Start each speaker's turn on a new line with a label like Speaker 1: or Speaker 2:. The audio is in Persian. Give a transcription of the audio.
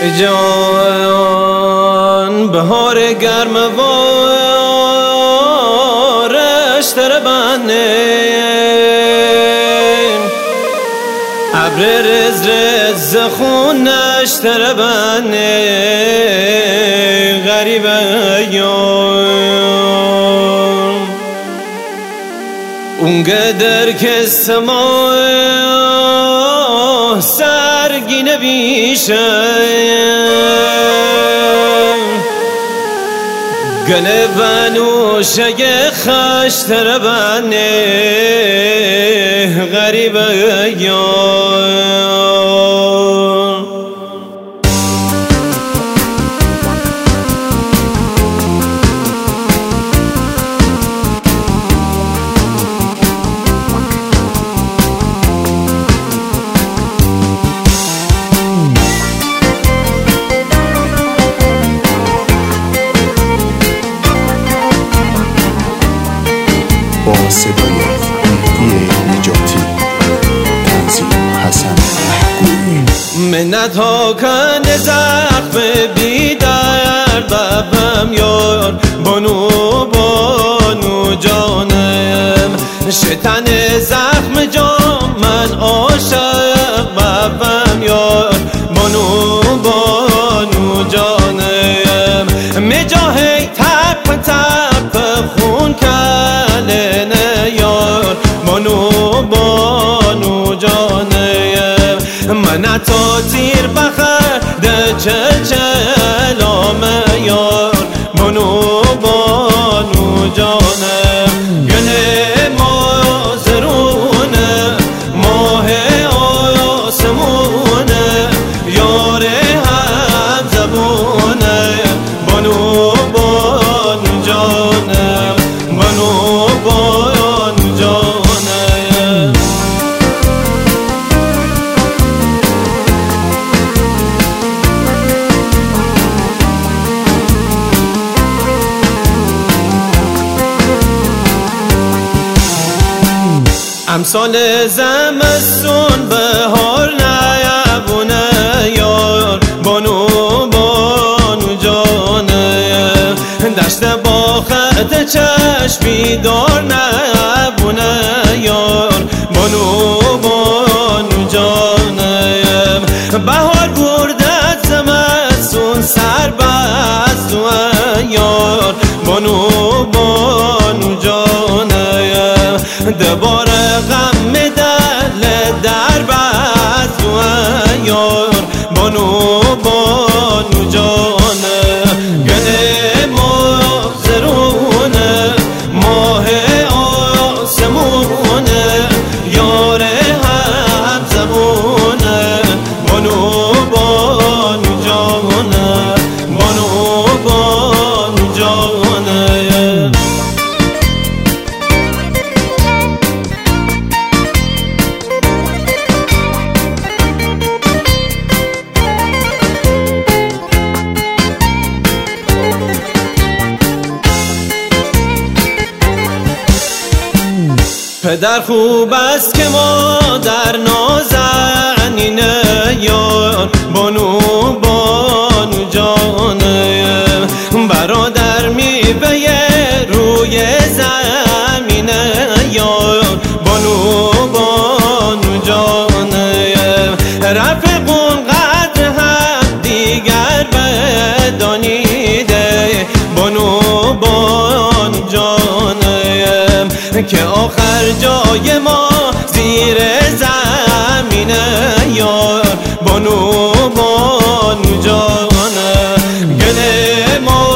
Speaker 1: جان بهار گرم وارش در بنین ابر رز رز خونش در بنین غریبه یان اونقدر که سما سرگینه بیشه گله بنوشه خشتر بنه غریبه یان
Speaker 2: با صدای مهدی نجاتی، تنظیم حسن محگویی.
Speaker 1: منت ها کنه زخم بی درد ببم یار بانو بانو جانم شتن زخم جام من عاشق ببم یار بانو بانو جانم مجاهی تپ تپ خون کلن یار بانو بانو جانم من تا تیر بخر ده چلام یار بانو بانو جانم گله ما زرونه ماه آسمونه یار هم زبونه بانو بانو جانم بانو بانو جانم امسال زمستون بهار نیابونه یار بانو بانو جانم دشت با خط چشمی دار نبونه یار بانو بانو جانم بهار برده زمستون سر بست و یار بانو بانو جانم دوباره غم دل در بست و یار بانو بانو جانم گله ما زرونه ماه آسمونه یار هم زبونه بانو بانو جانم بانو بانو جانم پدر خوب است که مادر نازنینه یار بانو بانو جانم برادر میوه روی زمینه یار بانو بانو جانم رفیقون قدر هم دیگر بدانیده بانو بانو جانم که آخر جای ما زیر زمینه یار بانو بانو جانم گله ما